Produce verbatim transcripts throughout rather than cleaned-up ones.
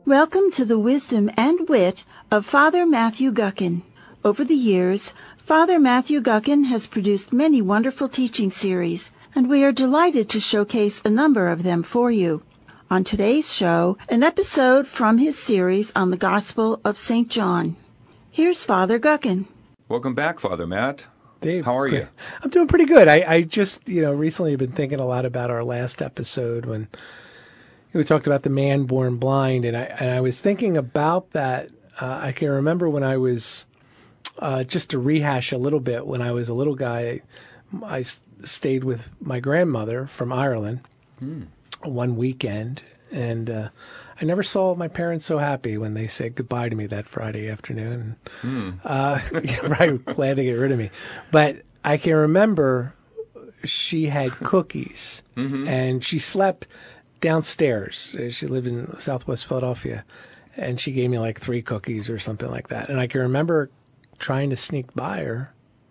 Welcome to the wisdom and wit of Father Matthew Guckin. Over the years, Father Matthew Guckin has produced many wonderful teaching series, and we are delighted to showcase a number of them for you. On today's show, an episode from his series on the Gospel of Saint John. Here's Father Guckin. Welcome back, Father Matt. Dave, how are you? I'm doing pretty good. I, I just, you know, recently have been thinking a lot about our last episode when we talked about the man born blind, and I and I was thinking about that. Uh, I can remember when I was, uh, just to rehash a little bit, when I was a little guy, I, I stayed with my grandmother from Ireland hmm. one weekend, and uh, I never saw my parents so happy when they said goodbye to me that Friday afternoon. Hmm. Uh, right, glad to get rid of me. But I can remember she had cookies, mm-hmm. and she slept downstairs. She lived in Southwest Philadelphia, and she gave me like three cookies or something like that. And I can remember trying to sneak by her,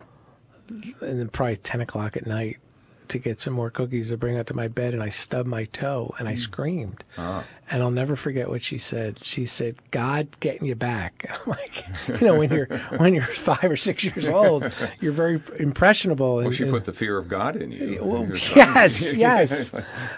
and then probably ten o'clock at night, to get some more cookies to bring up to my bed, and I stubbed my toe, and I mm. screamed. Ah. And I'll never forget what she said. She said, "God getting you back." I'm like, you know, when you're when you're five or six years old, you're very impressionable. Well, and, she and, put the fear of God in you. Well, yes, yes.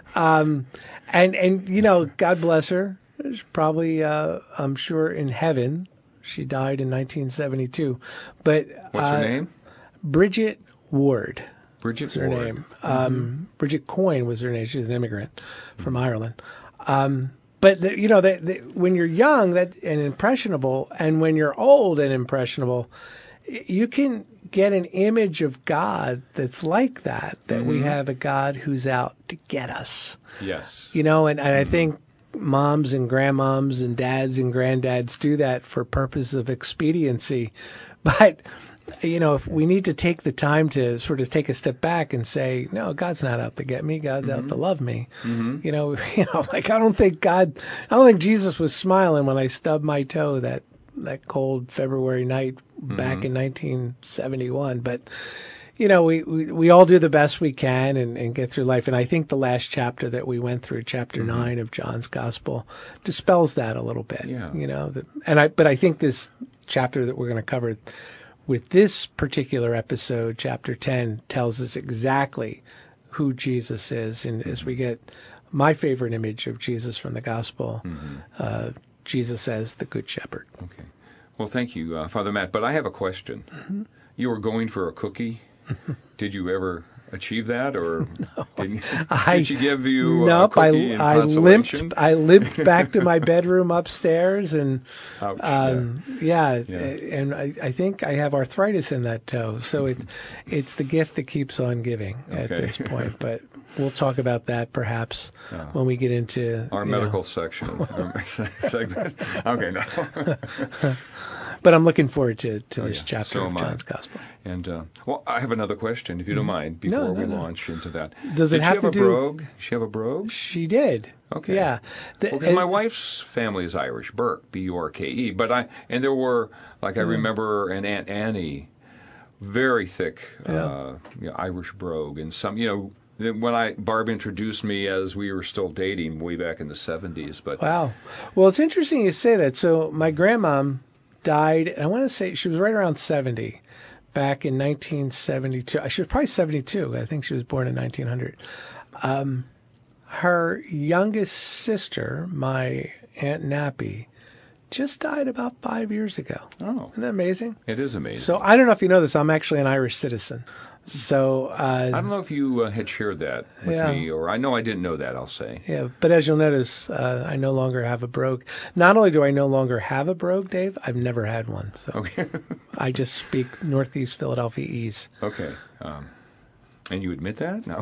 Um, and, and, you know, God bless her. She's probably, uh, I'm sure, in heaven. She died in nineteen seventy-two. But what's uh, her name? Bridget Ward. Bridget her Ward. name. Um, mm-hmm. Bridget Coyne was her name. She was an immigrant from mm-hmm. Ireland. Um, but the, you know, the, the, when you're young that and impressionable, and when you're old and impressionable, you can get an image of God that's like that. That mm-hmm. we have a God who's out to get us. Yes. You know, and, and mm-hmm. I think moms and grandmoms and dads and granddads do that for purpose of expediency, but. You know, if we need to take the time to sort of take a step back and say, no, God's not out to get me. God's mm-hmm. out to love me. Mm-hmm. You know, you know, like I don't think God, I don't think Jesus was smiling when I stubbed my toe that that cold February night mm-hmm. back in nineteen seventy-one. But you know, we, we, we all do the best we can and, and get through life. And I think the last chapter that we went through, chapter mm-hmm. nine of John's Gospel, dispels that a little bit. Yeah. You know, the, and I but I think this chapter that we're going to cover with this particular episode, chapter ten, tells us exactly who Jesus is. And as we get my favorite image of Jesus from the gospel, mm-hmm. uh, Jesus as the Good Shepherd. Okay. Well, thank you, uh, Father Matt. But I have a question. Mm-hmm. You were going for a cookie. Did you ever achieve that, or no, didn't, I, did she give you nope, a cookie I, in I consolation? limped. I limped back to my bedroom upstairs, and Ouch, um, yeah, yeah. and I, I think I have arthritis in that toe, so it it's the gift that keeps on giving at okay. this point. But we'll talk about that perhaps oh. when we get into our medical know. section segment. Okay, no. But I'm looking forward to, to oh, this yeah. chapter so of John's Gospel. And, uh, well, I have another question, if you don't mind, before no, no, we no. launch into that. Does did it have she have to a do... brogue? Did she have a brogue? She did. Okay. Yeah. The, well, 'cause my wife's family is Irish, Burke, B U R K E. But I, and there were, like I remember an Aunt Annie, very thick yeah. uh, you know, Irish brogue. And some, you know, when I Barb introduced me as we were still dating way back in the seventies. But wow. Well, it's interesting you say that. So my grandmom died, I want to say she was right around seventy, back in nineteen seventy-two. She was probably seventy-two. I think she was born in nineteen hundred. Um, her youngest sister, my Aunt Nappy, just died about five years ago. Oh. Isn't that amazing? It is amazing. So I don't know if you know this, I'm actually an Irish citizen. So uh, I don't know if you uh, had shared that with yeah. me, or I know I didn't know that, I'll say. Yeah, but as you'll notice, uh, I no longer have a brogue. Not only do I no longer have a brogue, Dave, I've never had one. So okay. I just speak Northeast Philadelphia ease. Okay. Um, and you admit that? No.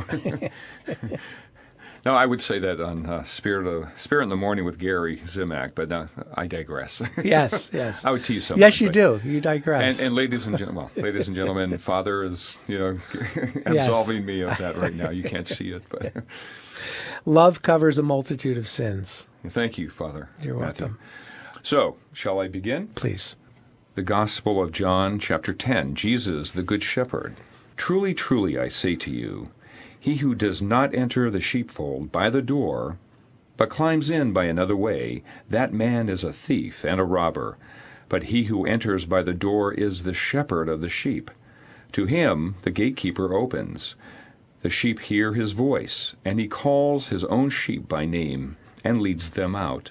No, I would say that on uh, Spirit of Spirit in the Morning with Gary Zimak, but uh, I digress. Yes, yes. I would tease someone. Yes, you do. You digress. And, and ladies and gentlemen, well, ladies and gentlemen, Father is, you know, absolving me of that right now. You can't see it, but love covers a multitude of sins. Thank you, Father. You're Matthew. welcome. So, shall I begin? Please. The Gospel of John, chapter ten. Jesus, the Good Shepherd. Truly, truly, I say to you, he who does not enter the sheepfold by the door, but climbs in by another way, that man is a thief and a robber. But he who enters by the door is the shepherd of the sheep. To him the gatekeeper opens. The sheep hear his voice, and he calls his own sheep by name, and leads them out.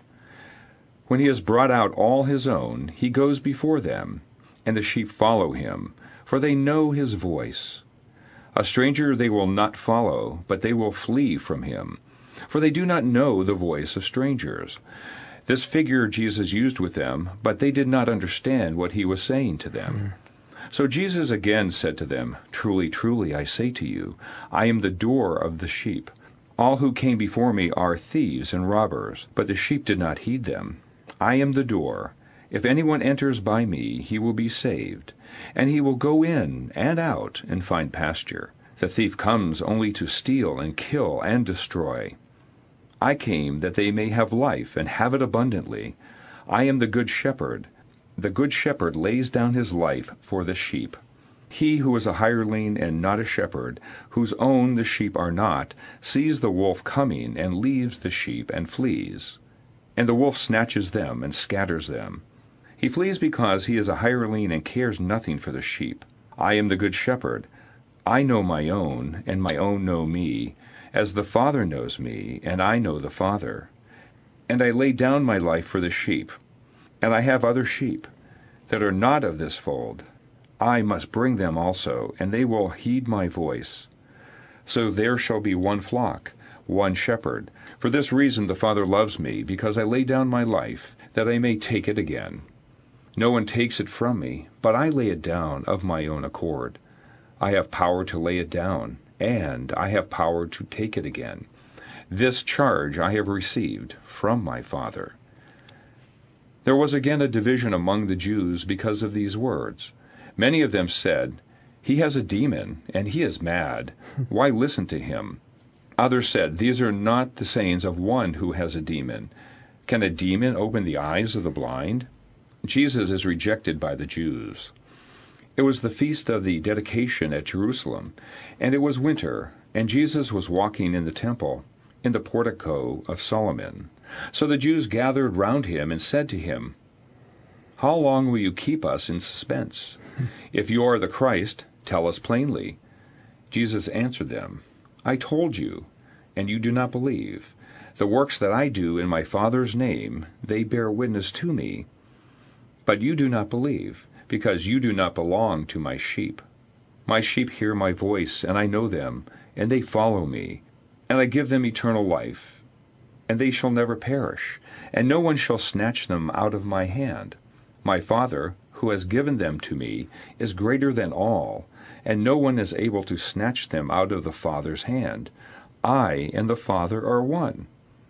When he has brought out all his own, he goes before them, and the sheep follow him, for they know his voice. A stranger they will not follow, but they will flee from him, for they do not know the voice of strangers. This figure Jesus used with them, but they did not understand what he was saying to them. Mm. So Jesus again said to them, Truly, truly, I say to you, I am the door of the sheep. All who came before me are thieves and robbers, but the sheep did not heed them. I am the door. If anyone enters by me, he will be saved, and he will go in and out and find pasture. The thief comes only to steal and kill and destroy. I came that they may have life and have it abundantly. I am the good shepherd. The good shepherd lays down his life for the sheep. He who is a hireling and not a shepherd, whose own the sheep are not, sees the wolf coming and leaves the sheep and flees. And the wolf snatches them and scatters them. He flees because he is a hireling and cares nothing for the sheep. I am the good shepherd. I know my own, and my own know me, as the Father knows me, and I know the Father. And I lay down my life for the sheep. And I have other sheep, that are not of this fold. I must bring them also, and they will heed my voice. So there shall be one flock, one shepherd. For this reason the Father loves me, because I lay down my life, that I may take it again. No one takes it from me, but I lay it down of my own accord. I have power to lay it down, and I have power to take it again. This charge I have received from my Father. There was again a division among the Jews because of these words. Many of them said, He has a demon, and he is mad. Why listen to him? Others said, These are not the sayings of one who has a demon. Can a demon open the eyes of the blind? Jesus is rejected by the Jews. It was the feast of the dedication at Jerusalem, and it was winter, and Jesus was walking in the temple, in the portico of Solomon. So the Jews gathered round him and said to him, How long will you keep us in suspense? If you are the Christ, tell us plainly. Jesus answered them, I told you, and you do not believe. The works that I do in my Father's name, they bear witness to me. But you do not believe, because you do not belong to my sheep. My sheep hear my voice, and I know them, and they follow me. And I give them eternal life, and they shall never perish, and no one shall snatch them out of my hand. My Father, who has given them to me, is greater than all, and no one is able to snatch them out of the Father's hand. I and the Father are one.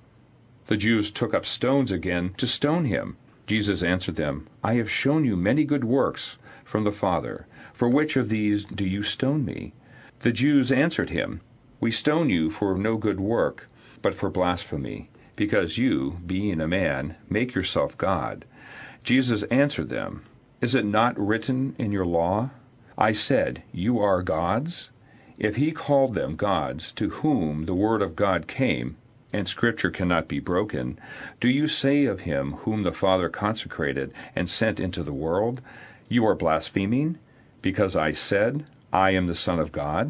The Jews took up stones again to stone him. Jesus answered them, I have shown you many good works from the Father. For which of these do you stone me? The Jews answered him, We stone you for no good work, but for blasphemy, because you, being a man, make yourself God. Jesus answered them, Is it not written in your law, I said, You are gods? If he called them gods, to whom the word of God came, and Scripture cannot be broken, do you say of him whom the Father consecrated and sent into the world, You are blaspheming, because I said, I am the Son of God?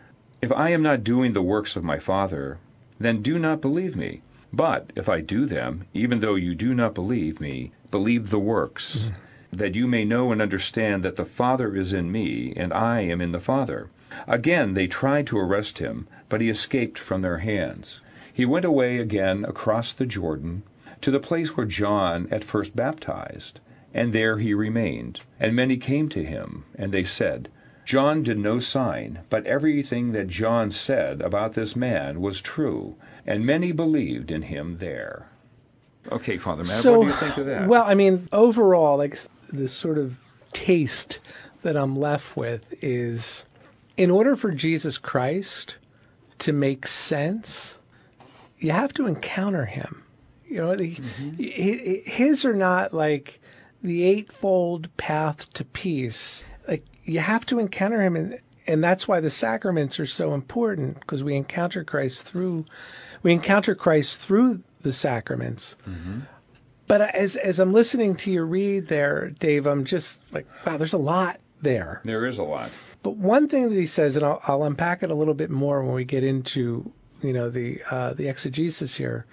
If I am not doing the works of my Father, then do not believe me. But if I do them, even though you do not believe me, believe the works, mm-hmm. that you may know and understand that the Father is in me, and I am in the Father. Again they tried to arrest him, but he escaped from their hands. He went away again across the Jordan, to the place where John at first baptized, and there he remained. And many came to him, and they said, John did no sign, but everything that John said about this man was true, and many believed in him there. Okay, Father Matt, so, what do you think of that? Well, I mean, overall, like the sort of taste that I'm left with is, in order for Jesus Christ to make sense, you have to encounter him. You know, mm-hmm. his are not like the eightfold path to peace. Like, you have to encounter him, and and that's why the sacraments are so important, because we encounter Christ through we encounter Christ through the sacraments. Mm-hmm. But as as I'm listening to you read there, Dave, I'm just like, wow, there's a lot there. There is a lot. But one thing that he says, and I'll, I'll unpack it a little bit more when we get into, you know, the uh, the exegesis here.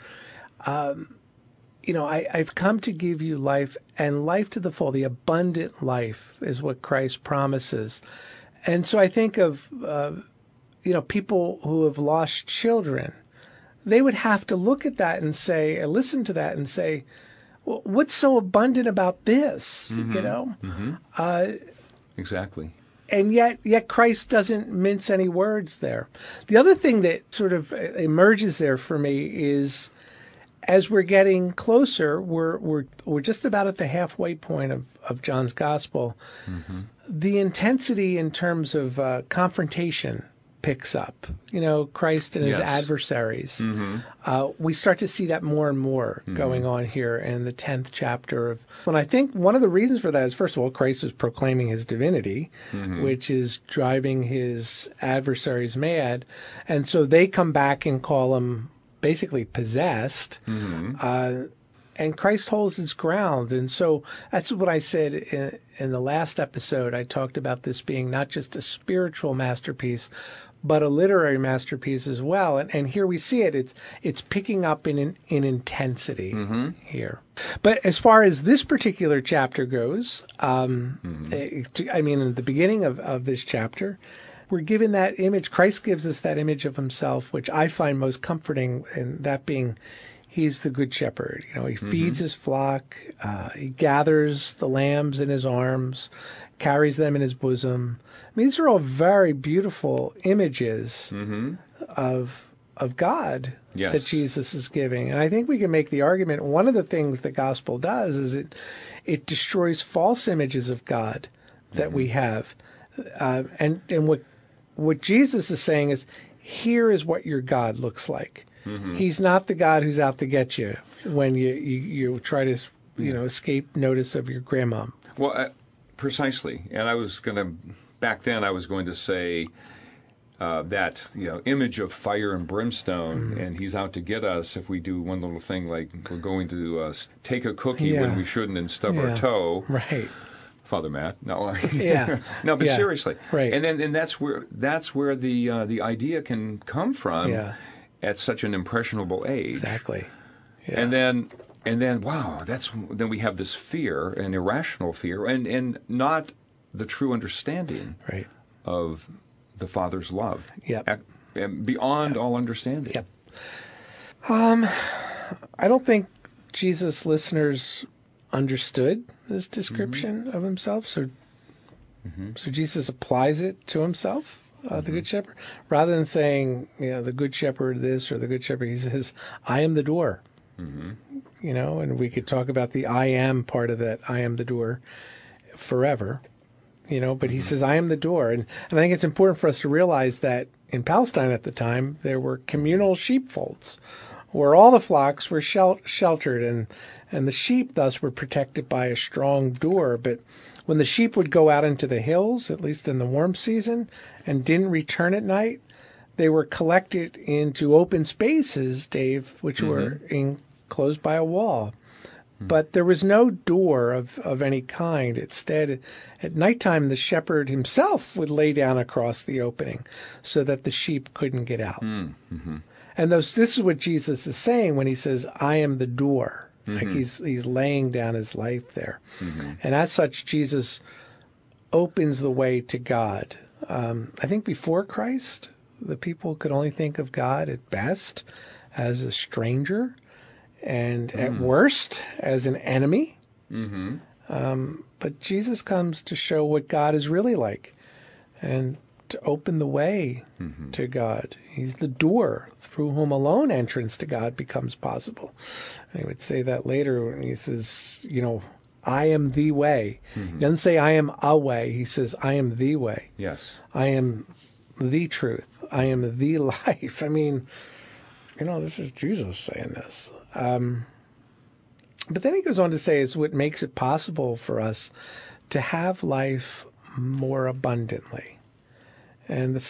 Um, you know, I, I've come to give you life, and life to the full. The abundant life is what Christ promises. And so I think of, uh, you know, people who have lost children. They would have to look at that and say, listen to that and say, well, what's so abundant about this? Mm-hmm. You know? Mm-hmm. Uh, exactly. And yet, yet Christ doesn't mince any words there. The other thing that sort of emerges there for me is, as we're getting closer, we're we're we're just about at the halfway point of, of John's Gospel. Mm-hmm. The intensity in terms of uh, confrontation picks up. You know, Christ and his Yes. adversaries. Mm-hmm. Uh, we start to see that more and more Mm-hmm. going on here in the tenth chapter of. And I think one of the reasons for that is, first of all, Christ is proclaiming his divinity, Mm-hmm. which is driving his adversaries mad, and so they come back and call him basically possessed. Mm-hmm. Uh, and Christ holds his ground. And so that's what I said in, in the last episode. I talked about this being not just a spiritual masterpiece, but a literary masterpiece as well. And, and here we see it. It's it's picking up in in, in intensity Mm-hmm. here. But as far as this particular chapter goes, um, Mm-hmm. I mean, in the beginning of, of this chapter, we're given that image. Christ gives us that image of himself, which I find most comforting, and that being, he's the good shepherd. You know, he Mm-hmm. feeds his flock, uh, he gathers the lambs in his arms, carries them in his bosom. I mean, these are all very beautiful images Mm-hmm. of of God Yes. that Jesus is giving. And I think we can make the argument, one of the things the gospel does is it it destroys false images of God that Mm-hmm. we have. Uh, and, and what what Jesus is saying is, here is what your God looks like. Mm-hmm. He's not the God who's out to get you when you, you, you try to, you know, escape notice of your grandma. Well, uh, precisely. And I was going to, back then I was going to say uh, that, you know, image of fire and brimstone, Mm-hmm. and he's out to get us if we do one little thing like we're going to uh, take a cookie Yeah. when we shouldn't and stub Yeah. our toe. Right. Father Matt. No, Yeah. no, but Yeah. seriously. Right. And then and that's where that's where the uh, the idea can come from Yeah. at such an impressionable age. Exactly. Yeah. And then and then wow, that's then we have this fear, an irrational fear, and and not the true understanding Right. of the Father's love. Yep. Ac- and beyond all understanding. Yep. Um, I don't think Jesus' listeners understood this description Mm-hmm. of himself, so so Jesus applies it to himself, uh, Mm-hmm. the Good Shepherd, rather than saying, you know, the Good Shepherd this or the Good Shepherd. He says, "I am the door." Mm-hmm. You know, and we could talk about the "I am" part of that. I am the door forever. You know, but he says, "I am the door," and, and I think it's important for us to realize that in Palestine at the time there were communal sheepfolds, where all the flocks were shel- sheltered, and and the sheep thus were protected by a strong door. But when the sheep would go out into the hills, at least in the warm season, and didn't return at night, they were collected into open spaces, Dave, which were enclosed by a wall. But there was no door of, of any kind. Instead, at nighttime, the shepherd himself would lay down across the opening so that the sheep couldn't get out. Mm-hmm. And those, this is what Jesus is saying when he says, "I am the door." Like Mm-hmm. he's he's laying down his life there. Mm-hmm. And as such, Jesus opens the way to God. Um, I think before Christ, the people could only think of God at best as a stranger, and at worst as an enemy. Mm-hmm. Um, but Jesus comes to show what God is really like, and to open the way Mm-hmm. to God. He's the door through whom alone entrance to God becomes possible. And he would say that later when he says, you know, "I am the way." Mm-hmm. He doesn't say "I am a way." He says, "I am the way. Yes. I am the truth. I am the life." I mean, you know, this is Jesus saying this. Um, but then he goes on to say it's what makes it possible for us to have life more abundantly. And the,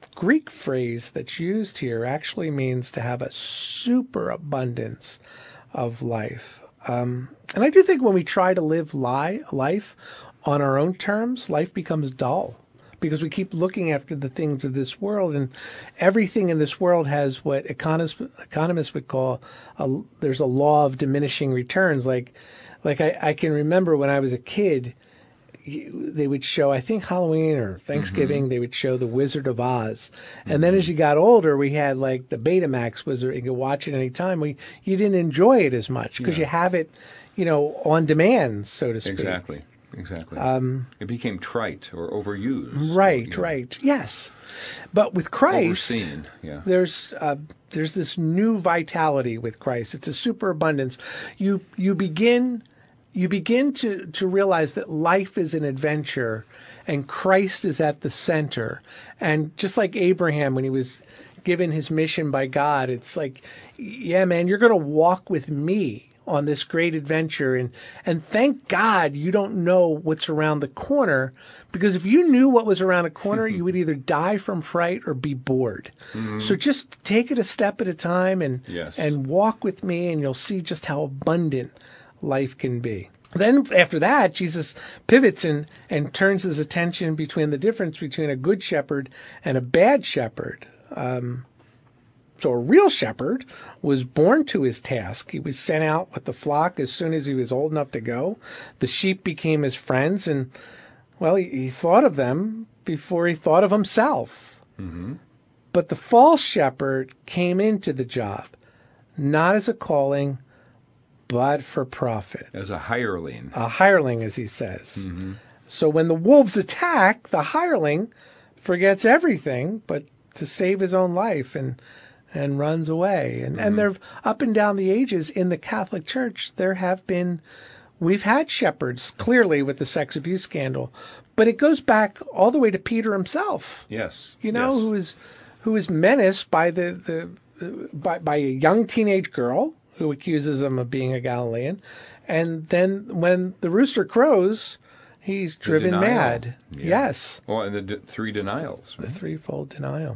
Greek phrase that's used here actually means to have a superabundance of life. Um, and I do think when we try to live li- life on our own terms, life becomes dull because we keep looking after the things of this world, and everything in this world has what economists, economists would call a, there's a law of diminishing returns. Like, like I, I can remember when I was a kid, they would show, I think Halloween or Thanksgiving, mm-hmm. they would show The Wizard of Oz. And mm-hmm. then as you got older, we had like the Betamax Wizard. You could watch it anytime. We, you didn't enjoy it as much because yeah. you have it, you know, on demand, so to speak. Exactly. Exactly. Um, it became trite or overused. Right, you know. right. Yes. But with Christ, Overseen, yeah. there's uh, there's this new vitality with Christ. It's a superabundance. You you begin you begin to, to realize that life is an adventure and Christ is at the center. And just like Abraham when he was given his mission by God, it's like, yeah, man, you're going to walk with me on this great adventure, and and thank God you don't know what's around the corner, because if you knew what was around the corner, you would either die from fright or be bored. Mm-hmm. So just take it a step at a time and yes. and walk with me, and you'll see just how abundant life can be. Then after that, Jesus pivots and, and turns his attention between the difference between a good shepherd and a bad shepherd. Um, So a real shepherd was born to his task. He was sent out with the flock as soon as he was old enough to go. The sheep became his friends, and, well, he, he thought of them before he thought of himself. Mm-hmm. But the false shepherd came into the job, not as a calling, but for profit. As a hireling. A hireling, as he says. Mm-hmm. So when the wolves attack, the hireling forgets everything but to save his own life, and and runs away. And, mm-hmm. and there, up and down the ages in the Catholic Church, there have been, we've had shepherds, clearly with the sex abuse scandal, but it goes back all the way to Peter himself. Yes. You know, yes. who was, who was menaced by the, the, uh, by, by a young teenage girl who accuses him of being a Galilean. And then when the rooster crows, he's driven mad. Yeah. Yes. Well, and the d- three denials. Right? The threefold denial.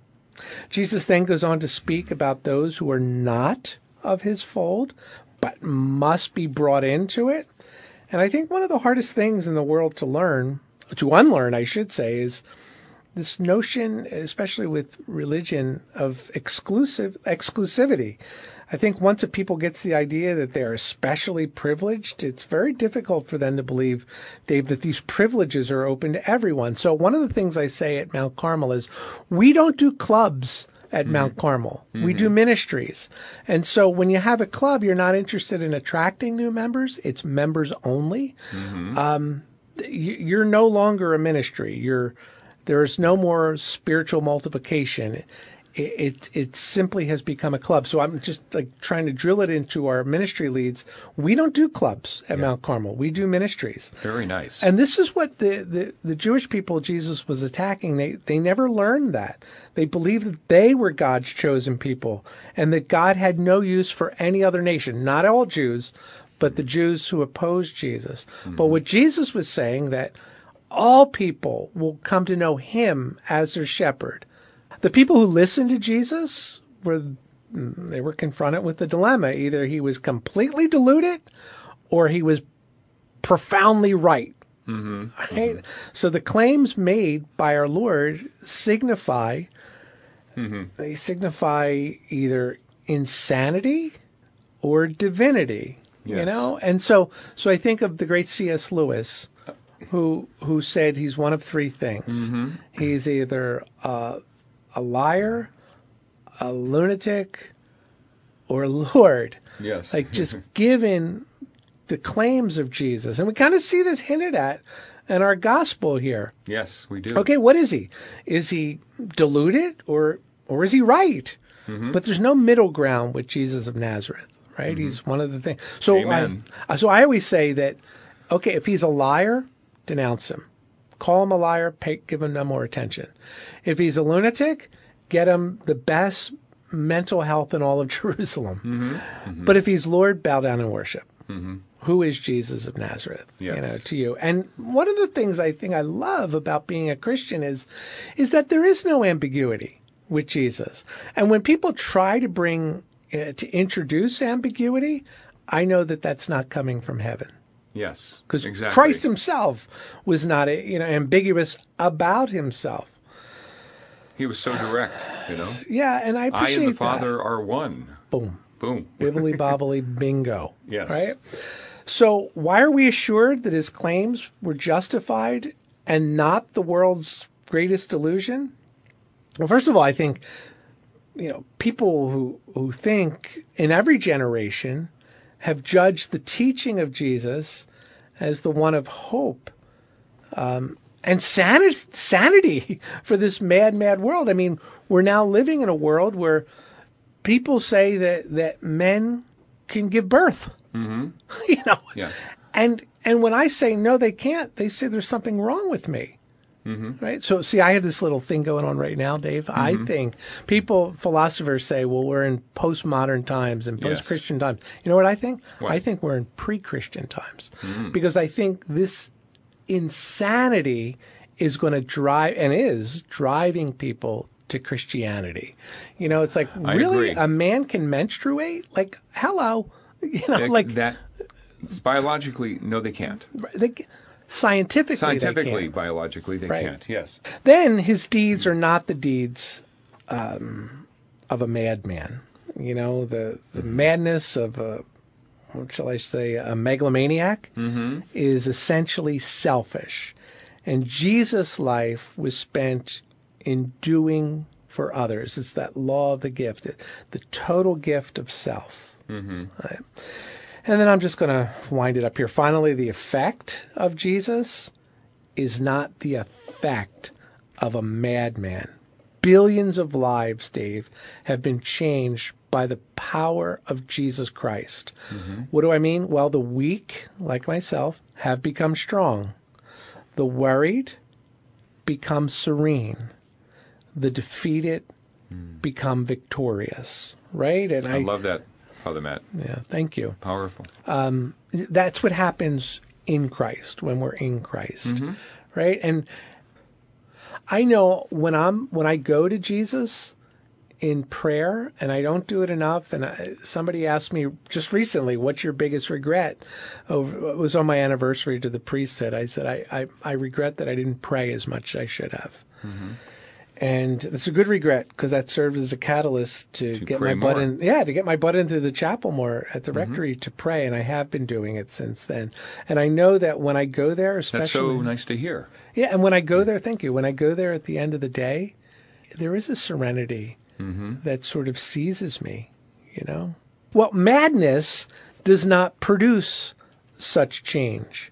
Jesus then goes on to speak about those who are not of his fold, but must be brought into it. And I think one of the hardest things in the world to learn, to unlearn, I should say, is this notion, especially with religion, of exclusive exclusivity. I think once a people gets the idea that they're especially privileged, it's very difficult for them to believe, Dave, that these privileges are open to everyone. So one of the things I say at Mount Carmel is we don't do clubs at mm-hmm. Mount Carmel. Mm-hmm. We do ministries. And so when you have a club, you're not interested in attracting new members. It's members only. Mm-hmm. Um, you're no longer a ministry. You're, there's no more spiritual multiplication. It, it it simply has become a club. So I'm just like trying to drill it into our ministry leads. We don't do clubs at yeah. Mount Carmel. We do ministries. Very nice. And this is what the, the, the Jewish people Jesus was attacking. They they never learned that. They believed that they were God's chosen people and that God had no use for any other nation. Not all Jews, but the Jews who opposed Jesus. Mm-hmm. But what Jesus was saying, that all people will come to know him as their shepherd. The people who listened to Jesus were they were confronted with the dilemma. Either he was completely deluded or he was profoundly right. Mm-hmm. Right? Mm-hmm. So the claims made by our Lord signify mm-hmm. they signify either insanity or divinity. Yes. You know? And so so I think of the great C S Lewis, who who said he's one of three things. Mm-hmm. He's either uh a liar, a lunatic, or Lord. Yes. Like just given the claims of Jesus. And we kind of see this hinted at in our gospel here. Yes, we do. Okay, what is he? Is he deluded or or is he right? Mm-hmm. But there's no middle ground with Jesus of Nazareth, right? Mm-hmm. He's one of the things. So Amen. I, so I always say that, okay, if he's a liar, denounce him. Call him a liar, pay, give him no more attention. If he's a lunatic, get him the best mental health in all of Jerusalem. Mm-hmm, mm-hmm. But if he's Lord, bow down and worship. Mm-hmm. who is Jesus of Nazareth, Yes. you know, to you. And one of the things I think I love about being a Christian is, is that there is no ambiguity with Jesus. And when people try to bring, uh, to introduce ambiguity, I know that that's not coming from heaven. Yes, Because exactly. Christ himself was not, you know, ambiguous about himself. He was so direct, you know. Yeah, and I I appreciate and the Father that. are one. Boom. Boom. Bibbly bobbly bingo. Yes. Right? So why are we assured that his claims were justified and not the world's greatest delusion? Well, first of all, I think, you know, people who, who think in every generation have judged the teaching of Jesus as the one of hope um, and sanity, sanity for this mad, mad world. I mean, we're now living in a world where people say that, that men can give birth. Mm-hmm. You know, Yeah. and and when I say no, they can't, they say there's something wrong with me. Mm-hmm. Right. So, see, I have this little thing going on right now, Dave. Mm-hmm. I think people, philosophers say, well, we're in postmodern times and Yes. post-Christian times. You know what I think? What? I think we're in pre-Christian times Mm-hmm. because I think this insanity is going to drive and is driving people to Christianity. You know, it's like, I really, agree. a man can menstruate? Like, hello. You know, That- like that biologically, no, they can't. they, scientifically, Scientifically, they can't. biologically, they Right. can't. Yes. Then his deeds are not the deeds um, of a madman. You know, the, the madness of a, what shall I say, a megalomaniac Mm-hmm. is essentially selfish. And Jesus' life was spent in doing for others. It's that law of the gift, the total gift of self. Mm-hmm. Right. And then I'm just going to wind it up here. Finally, the effect of Jesus is not the effect of a madman. Billions of lives, Dave, have been changed by the power of Jesus Christ. Mm-hmm. What do I mean? Well, the weak, like myself, have become strong. The worried become serene. The defeated become victorious. Right? And I I, love that, Father Matt. yeah, thank you. Powerful. Um, that's what happens in Christ when we're in Christ, Mm-hmm. right? And I know when I'm when I go to Jesus in prayer, and I don't do it enough. And I, somebody asked me just recently, "What's your biggest regret?" Oh, it was on my anniversary to the priesthood. I said, "I I, I regret that I didn't pray as much as I should have." Mm-hmm. And it's a good regret because that served as a catalyst to, To get pray my butt more. in. Yeah, to get my butt into the chapel more at the Mm-hmm. rectory to pray, and I have been doing it since then. And I know that when I go there, especially That's so nice to hear. yeah, and when I go there, thank you. When I go there at the end of the day, there is a serenity Mm-hmm. that sort of seizes me. You know, well, madness does not produce such change,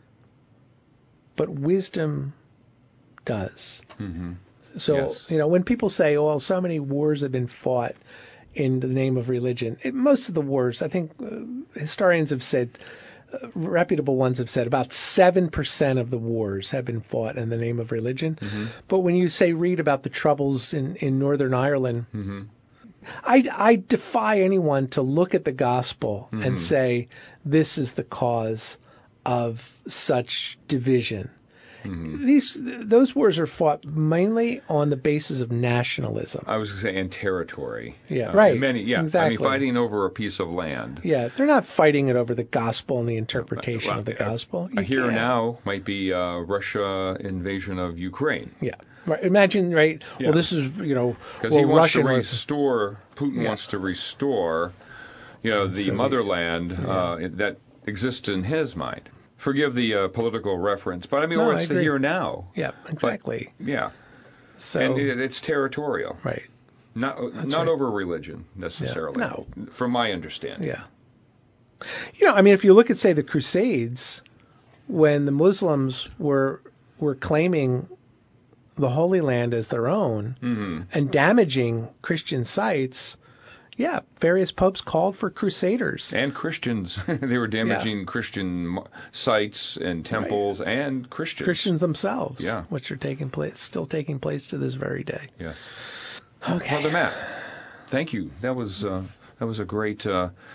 but wisdom does. Mm-hmm. So, Yes. you know, when people say, oh, well, so many wars have been fought in the name of religion, it, most of the wars, I think uh, historians have said, uh, reputable ones have said, about seven percent of the wars have been fought in the name of religion. Mm-hmm. But when you say, read about the troubles in, in Northern Ireland, Mm-hmm. I, I defy anyone to look at the gospel Mm-hmm. and say, this is the cause of such division. Mm-hmm. These those wars are fought mainly on the basis of nationalism. I was going to say, and territory. Yeah, Uh, right. Many, yeah. Exactly. I mean, fighting over a piece of land. Yeah, they're not fighting it over the gospel and the interpretation Well, of the uh, gospel. A You here can't. now might be uh, Russia invasion of Ukraine. Yeah. Right. Imagine, right? Yeah. Well, this is, you know, Because well, he wants Russian to or- restore, Putin Yeah. wants to restore, you know, the So, motherland uh, that exists in his mind. Forgive the uh, political reference, but I mean, No, well, I it's the agree. here now. Yeah, exactly. Yeah, So, and it, it's territorial, right. not not right. over religion necessarily. No. From my understanding. Yeah. You know, I mean, if you look at, say, the Crusades, when the Muslims were were claiming the Holy Land as their own Mm-hmm. and damaging Christian sites, yeah, various popes called for crusaders. And Christians, they were damaging Christian mo- sites and temples and Christians. Christians themselves, Yeah. which are taking place, still taking place to this very day. Yes. Okay. Father Matt, thank you. That was uh, that was a great uh,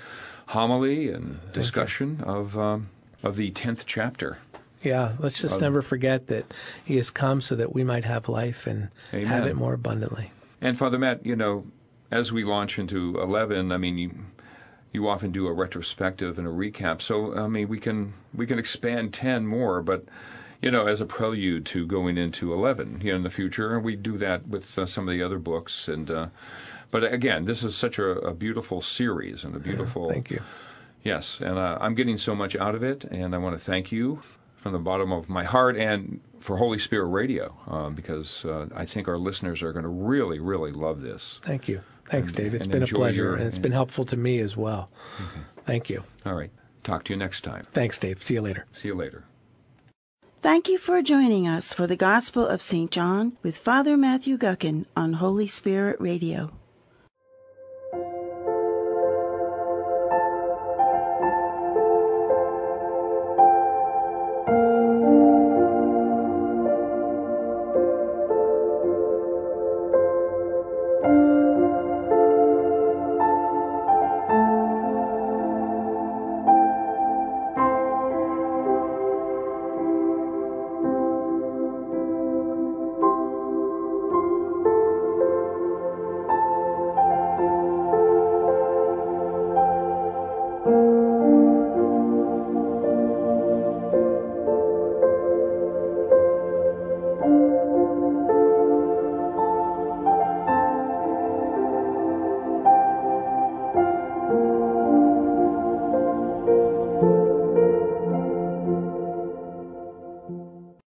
homily and discussion of um, of the tenth chapter. Yeah, let's just um, never forget that he has come so that we might have life and Amen. Have it more abundantly. And Father Matt, you know, as we launch into eleven, I mean, you, you often do a retrospective and a recap. So, I mean, we can we can expand ten more, but, you know, as a prelude to going into eleven, you know, in the future, and we do that with uh, some of the other books. And uh, but again, this is such a, a beautiful series and a beautiful. Yeah, thank you. Yes, and uh, I'm getting so much out of it, and I want to thank you from the bottom of my heart, and for Holy Spirit Radio, um, because uh, I think our listeners are going to really, really love this. Thank you. Thanks, and, Dave. It's been a pleasure, your, and it's and, been helpful to me as well. Okay. Thank you. All right. Talk to you next time. Thanks, Dave. See you later. See you later. Thank you for joining us for the Gospel of Saint John with Father Matthew Guckin on Holy Spirit Radio.